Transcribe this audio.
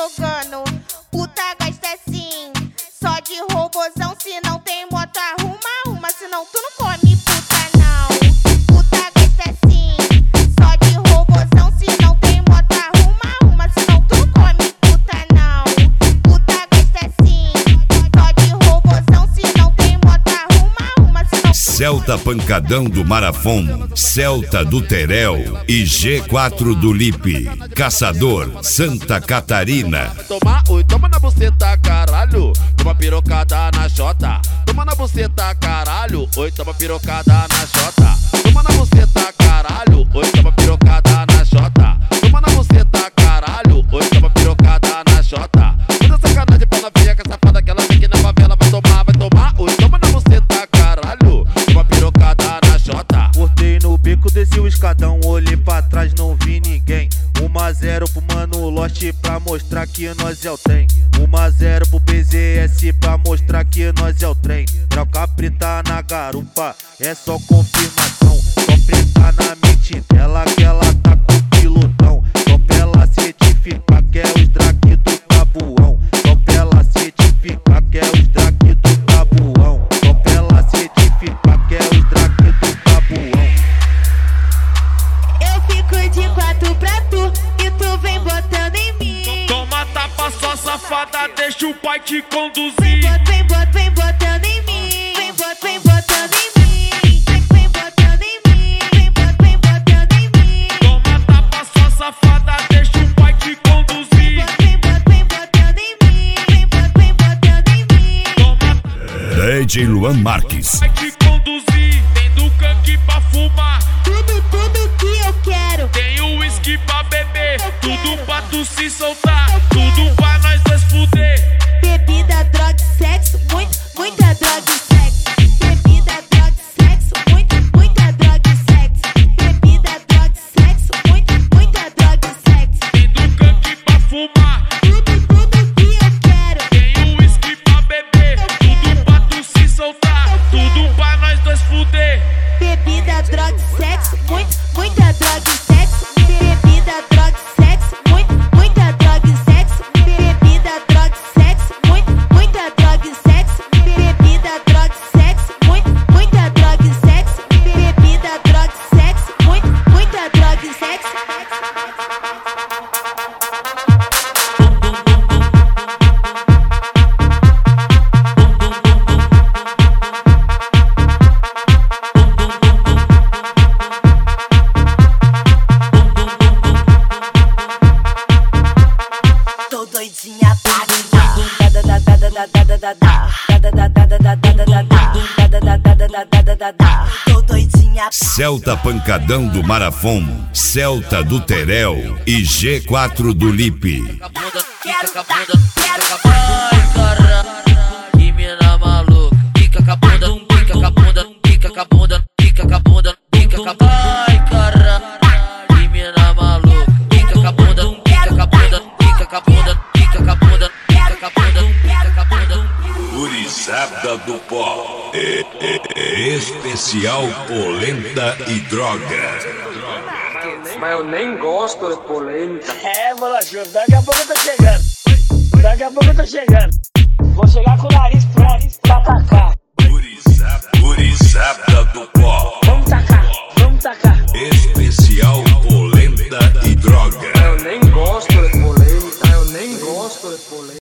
jogando. Puta gasta assim, só de robozão. Se não tem moto, arruma. Se não, tu não come puta não. Puta gasta assim, só de robozão. Se não tem moto, arruma. Se não, tu não come puta não. Puta gasta assim, só de robozão. Se não tem moto, arruma. Se não, Celta Pancadão do Marafon, Celta do Terel e G4 do Lipe, Caçador, Santa Catarina. Toma na buceta, caralho. Toma pirocada na xota. Toma na buceta, caralho. Oi, toma pirocada na xota. Toma na buceta, caralho. Oi, toma pirocada na xota. Toma na buceta, caralho. Oi, toma pirocada na xota. Toda sacanagem pra novinha, que essa safada que ela vem aqui na favela. Vai tomar. Oi, toma na buceta, caralho. Toma pirocada na xota. Cortei no beco, desci o escadão. Olhei pra trás, não vi ninguém. 1-0 pro Mano Lost pra mostrar que nós é o trem. 1-0 pro BZS pra mostrar que nós é o trem. Troca preta na garupa, é só confirmação. Só preta na mente dela que ela tá com pilotão. Só pra ela certificar que é os drag do tabuão. Só pra ela certificar que é os drag do tabuão. Só pra ela certificar que é os drag do tabuão. eu fico de 4 pra tu e tu vem botando em mim. Toma tapa, sua safada, deixa o pai te conduzir. Vem botando em mim. Vem botando em mim. Vem botando em mim. Vem botando em mim. Toma tapa, sua safada, deixa o pai te conduzir. Vem botando em mim. Vem botando em mim. Toma DJ Luan Marques. vai te conduzir. Tem do canque pra fumar, Tudo que eu quero. tem o uísque pra beber. Tudo pra tu se soltar, tudo pra nós dois fuder. Bebida, droga e sexo. Muita droga e sexo. Bebida, droga e sexo. Muita droga e sexo. Bebida, droga e sexo. Muita droga e sexo. Tem do canque pra fumar, Tudo que eu quero. tem o uísque pra beber. Tudo pra tu se soltar, tudo pra nós dois fuder. Bebida, droga e sexo. Muita droga e sexo. Bebida, droga e sexo. Muita droga e sexo. Bebida, droga e sexo. Muita droga e sexo. Bebida, droga e sexo. Muita droga e sexo. Bebida, droga e sexo. Muita droga e sexo. Tô doidinha pra tô doidinha. Celta Pancadão do Marafon, Celta do Terel e G4 do Lipe. Quero dar, Ai, caralho, que mina maluca. Fica com a bunda, fica com a bunda, fica com a bunda, fica com a bunda, fica com a bunda. Ai, caralho, que mina maluca. Fica com a bunda, fica com a bunda, fica com a bunda, fica com a bunda, fica com a bunda, fica com a bunda. Gurizada do Pó. Especial Polenta e Droga. Mas eu nem gosto de polenta. É, moleque, daqui a pouco eu tô chegando. Vou chegar com o nariz